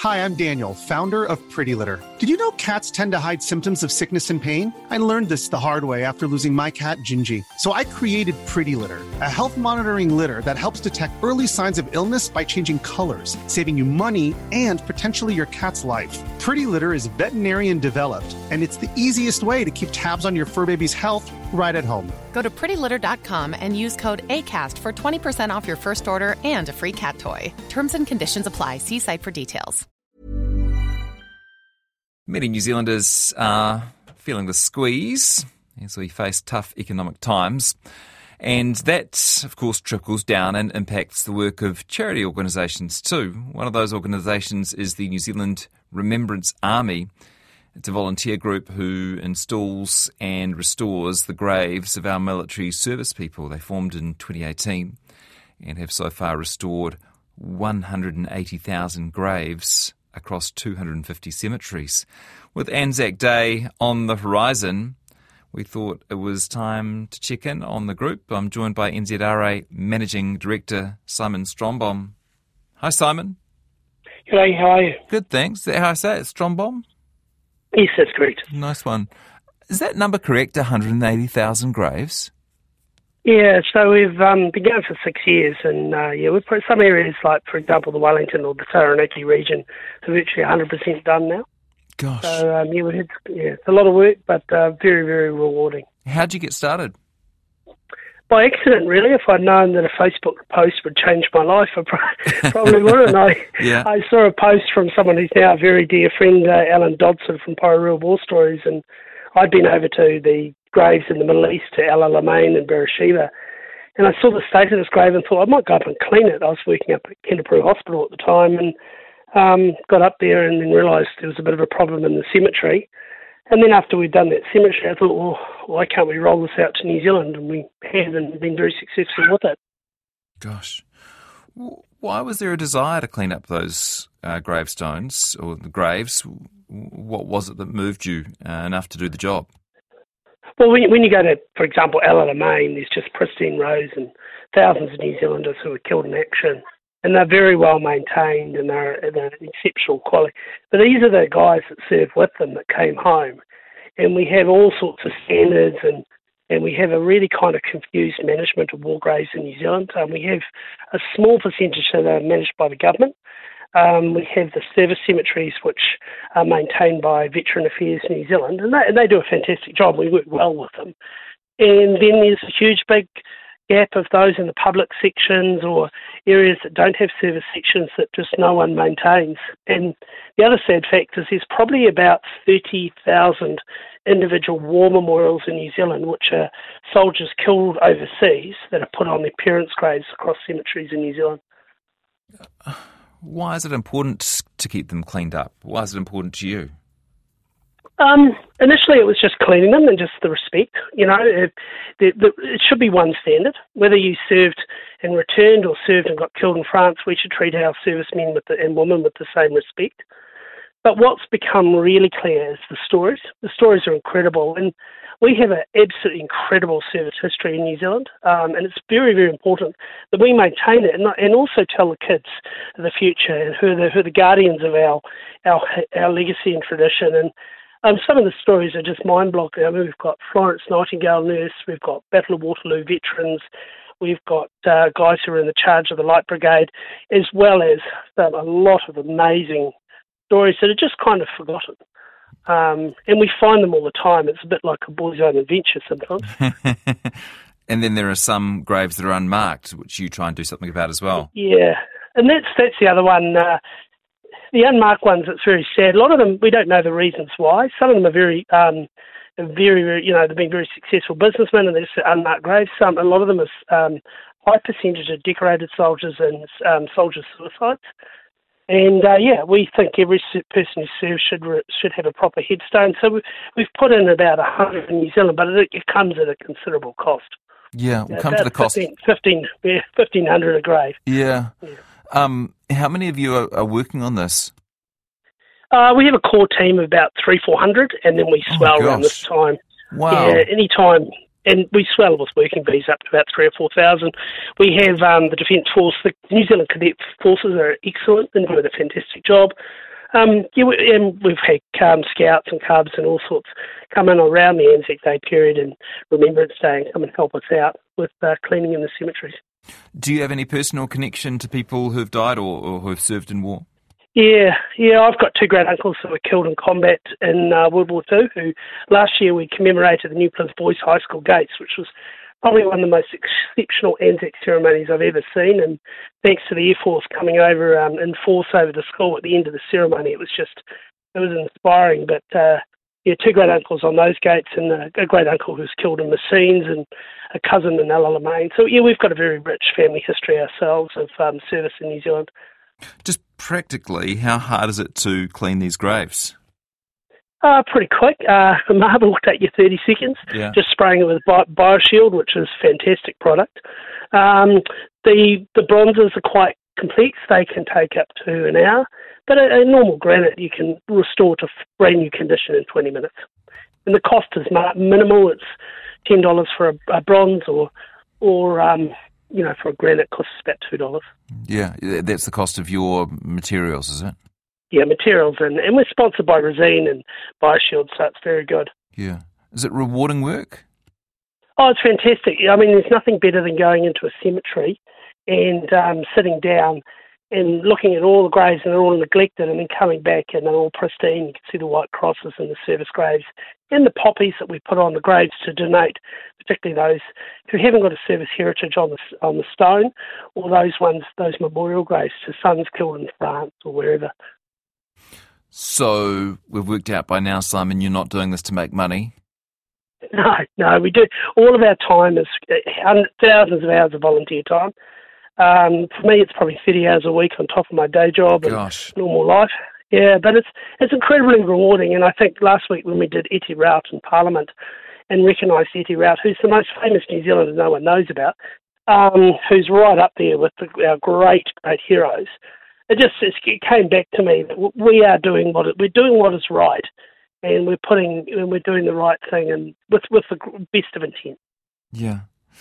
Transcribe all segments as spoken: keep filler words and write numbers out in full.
Hi, I'm Daniel, founder of Pretty Litter. Did you know cats tend to hide symptoms of sickness and pain? I learned this the hard way after losing my cat, Gingy. So I created Pretty Litter, a health monitoring litter that helps detect early signs of illness by changing colors, saving you money and potentially your cat's life. Pretty Litter is veterinarian developed, and it's the easiest way to keep tabs on your fur baby's health right at home. Go to pretty litter dot com and use code ACAST for twenty percent off your first order and a free cat toy. Terms and conditions apply. See site for details. Many New Zealanders are feeling the squeeze as we face tough economic times. And that, of course, trickles down and impacts the work of charity organisations too. One of those organisations is the New Zealand Remembrance Army. It's a volunteer group who installs and restores the graves of our military service people. They formed in twenty eighteen and have so far restored one hundred eighty thousand graves across two hundred fifty cemeteries. With Anzac Day on the horizon, we thought it was time to check in on the group. I'm joined by N Z R A Managing Director Simon Strombohm. Hi, Simon. G'day, how are you? Good, thanks. Is that how I say it, Strombohm? Yes, that's correct. Nice one. Is that number correct, one hundred eighty thousand graves? Yeah, so we've um, been going for six years, and uh, yeah, we've put some areas like, for example, the Wellington or the Taranaki region, are virtually one hundred percent done now. Gosh. So um, yeah, we had, yeah, it's a lot of work, but uh, very, very rewarding. How'd you get started? By accident, really. If I'd known that a Facebook post would change my life, I pro- probably wouldn't. I, yeah. I saw a post from someone who's now a very dear friend, uh, Alan Dodson from Porirua War Stories, and I'd been over to the graves in the Middle East, to El Alamein and Beersheba, and I saw the state of this grave and thought I might go up and clean it. I was working up at Kenepuru Hospital at the time, and um, got up there and then realised there was a bit of a problem in the cemetery. And then after we'd done that cemetery, I thought, well, why can't we roll this out to New Zealand? And we have, and been very successful with it. Gosh. Why was there a desire to clean up those uh, gravestones or the graves? What was it that moved you uh, enough to do the job? Well, when you, when you go to, for example, El Alamein, there's just pristine rows and thousands of New Zealanders who were killed in action. And they're very well maintained, and they're, they're exceptional quality. But these are the guys that served with them that came home. And we have all sorts of standards, and, and we have a really kind of confused management of war graves in New Zealand. Um, we have a small percentage that are managed by the government. Um, we have the service cemeteries, which are maintained by Veteran Affairs New Zealand, and they, and they do a fantastic job. We work well with them. And then there's a huge big gap of those in the public sections or areas that don't have service sections that just no one maintains. And the other sad fact is there's probably about thirty thousand individual war memorials in New Zealand, which are soldiers killed overseas that are put on their parents' graves across cemeteries in New Zealand. Why is it important to keep them cleaned up? Why is it important to you? Um, initially, it was just cleaning them and just the respect. You know, it, the, the, it should be one standard. Whether you served and returned or served and got killed in France, we should treat our servicemen with the, and women with the same respect. But what's become really clear is the stories. The stories are incredible, and we have an absolutely incredible service history in New Zealand, um, and it's very, very important that we maintain it and, and also tell the kids of the future and who are the, who are the guardians of our, our, our legacy and tradition. And Um, some of the stories are just mind-blowing. I mean, we've got Florence Nightingale nurse, we've got Battle of Waterloo veterans, we've got uh, guys who are in the charge of the Light Brigade, as well as um, a lot of amazing stories that are just kind of forgotten. Um, and we find them all the time. It's a bit like a boy's own adventure sometimes. And then there are some graves that are unmarked, which you try and do something about as well. Yeah, and that's that's the other one. Uh, the unmarked ones, it's very sad. A lot of them, we don't know the reasons why. Some of them are very, um, very, very, you know, they've been very successful businessmen and they're just unmarked graves. Some, a lot of them are um, high percentage of decorated soldiers and um, soldier suicides. And, uh, yeah, we think every person who serves should should have a proper headstone. So we, we've put in about one hundred in New Zealand, but it, it comes at a considerable cost. Yeah, we'll come to the cost. fifteen, yeah, fifteen hundred a grave. Yeah. yeah. Um, how many of you are, are working on this? Uh, we have a core team of about three, four hundred, and then we swell oh around this time. Wow. Yeah, any time. And we swell with working bees up to about three or four thousand. We have um, the Defence Force, the New Zealand Cadet Forces are excellent and do a fantastic job. Um, yeah, we, and we've had um, scouts and cubs and all sorts come in around the Anzac Day period and Remembrance Day and come and help us out with uh, cleaning in the cemeteries. Do you have any personal connection to people who've died or, or who have served in war? Yeah, yeah, I've got two great uncles that were killed in combat in uh, World War Two, who last year we commemorated the New Plymouth Boys High School gates, which was probably one of the most exceptional Anzac ceremonies I've ever seen, and thanks to the Air Force coming over um, in force over the school at the end of the ceremony, it was just, it was inspiring. But uh, yeah, two great uncles on those gates, and a, a great uncle who's killed in Messines, and a cousin in Alamein. So yeah, we've got a very rich family history ourselves of um, service in New Zealand. Just practically, how hard is it to clean these graves? Uh, pretty quick. Uh, a marble will take you thirty seconds, yeah. just spraying it with Bi- BioShield, which is a fantastic product. Um, the the bronzes are quite complex. They can take up to an hour, but a, a normal granite you can restore to brand new condition in twenty minutes. And the cost is minimal. It's ten dollars for a, a bronze, or, or um, you know, for a granite costs about two dollars. Yeah, that's the cost of your materials, is it? Yeah, materials, and, and we're sponsored by Resine and BioShield, so it's very good. Yeah. Is it rewarding work? Oh, it's fantastic. I mean, there's nothing better than going into a cemetery and um, sitting down and looking at all the graves, and they're all neglected, and then coming back and they're all pristine. You can see the white crosses in the service graves and the poppies that we put on the graves to donate, particularly those who haven't got a service heritage on the on the stone, or those ones, those memorial graves to sons killed in France or wherever. So we've worked out by now, Simon, you're not doing this to make money. No, no, we do. All of our time is thousands of hours of volunteer time. Um, for me, it's probably thirty hours a week on top of my day job and Gosh. normal life. Yeah, but it's it's incredibly rewarding. And I think last week when we did Eti Rout in Parliament and recognised Eti Rout, who's the most famous New Zealander no one knows about, um, who's right up there with the, our great, great heroes, it just it came back to me that we are doing what we're doing what is right, and we're putting and we're doing the right thing, and with with the best of intent. Yeah.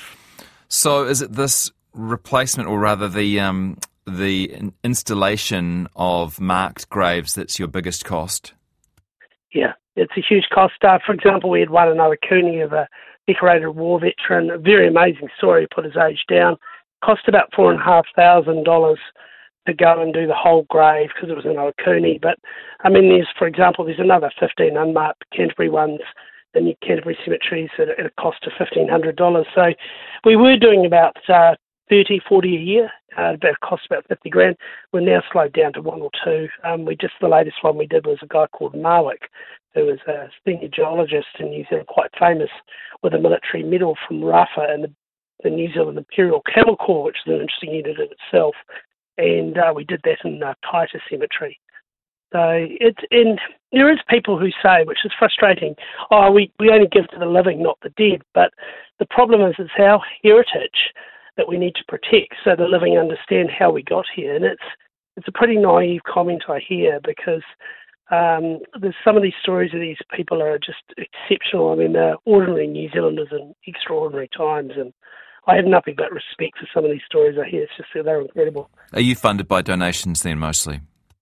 So is it this replacement, or rather the um, the installation of marked graves that's your biggest cost? Yeah, it's a huge cost. Uh, for example, we had one in Owakuni of a decorated war veteran, a very amazing story, put his age down. Cost about four and a half thousand dollars to go and do the whole grave because it was in Owakuni. But I mean, there's, for example, there's another fifteen unmarked Canterbury ones in the Canterbury cemeteries at a cost of fifteen hundred dollars. So we were doing about uh, thirty, forty a year. Uh, about cost about fifty grand. We're now slowed down to one or two. Um, we just the latest one we did was a guy called Marwick, who was a senior geologist in New Zealand, quite famous, with a military medal from R A F A and the, the New Zealand Imperial Camel Corps, which is an interesting unit in itself. And uh, we did that in uh, Taita Cemetery. So it's and there is people who say, which is frustrating, oh, we, we only give to the living, not the dead. But the problem is it's our heritage that we need to protect so the living understand how we got here. And it's it's a pretty naive comment I hear, because um, there's some of these stories of these people are just exceptional. I mean, they're ordinary New Zealanders in extraordinary times, and I have nothing but respect for some of these stories I hear. It's just that they're incredible. Are you funded by donations then, mostly?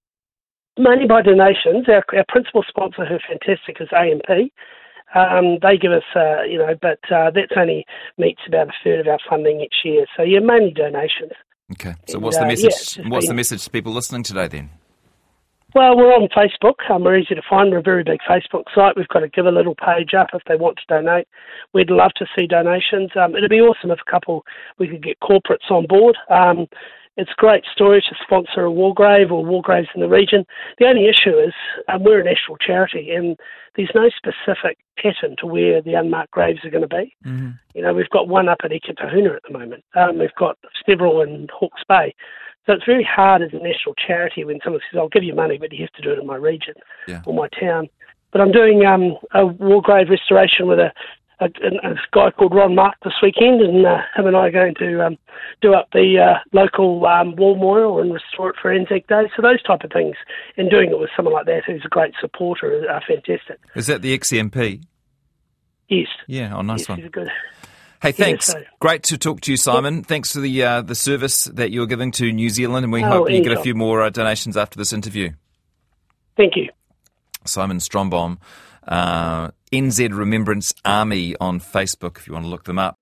Mainly by donations. Our, our principal sponsor, who are fantastic, is A M P. Um, they give us, uh, you know, but uh, that's only meets about a third of our funding each year. So yeah, mainly donations. Okay. So and, what's the uh, message? Yeah, what's been, the message to people listening today then? Well, we're on Facebook. Um, we're easy to find. We're a very big Facebook site. We've got a Give a Little page up if they want to donate. We'd love to see donations. Um, it'd be awesome if a couple, we could get corporates on board. Um, it's a great story to sponsor a war grave or war graves in the region. The only issue is um, we're a national charity, and there's no specific pattern to where the unmarked graves are going to be. Mm-hmm. You know, we've got one up at Eke Tahuna at the moment. Um, we've got several in Hawke's Bay. So it's very hard as a national charity when someone says, I'll give you money, but you have to do it in my region yeah. or my town. But I'm doing um, a war grave restoration with a, a, a guy called Ron Mark this weekend, and uh, him and I are going to um, do up the uh, local um, war memorial and restore it for Anzac Day. So those type of things, and doing it with someone like that who's a great supporter are fantastic. Is that the X M P? Yes. Yeah, oh, nice yes, one. He's a good... Hey, thanks. Yeah, so. Great to talk to you, Simon. Yep. Thanks for the uh, the service that you're giving to New Zealand, and we oh, hope you anytime. get a few more uh, donations after this interview. Thank you. Simon Strombaum, uh, N Z Remembrance Army on Facebook, if you want to look them up.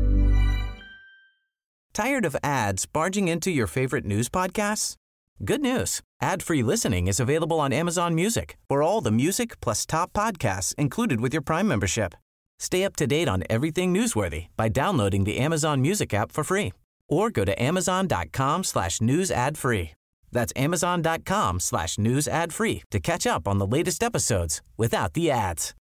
Tired of ads barging into your favorite news podcasts? Good news. Ad-free listening is available on Amazon Music for all the music plus top podcasts included with your Prime membership. Stay up to date on everything newsworthy by downloading the Amazon Music app for free or go to amazon.com slash news ad free. That's amazon.com slash news ad free to catch up on the latest episodes without the ads.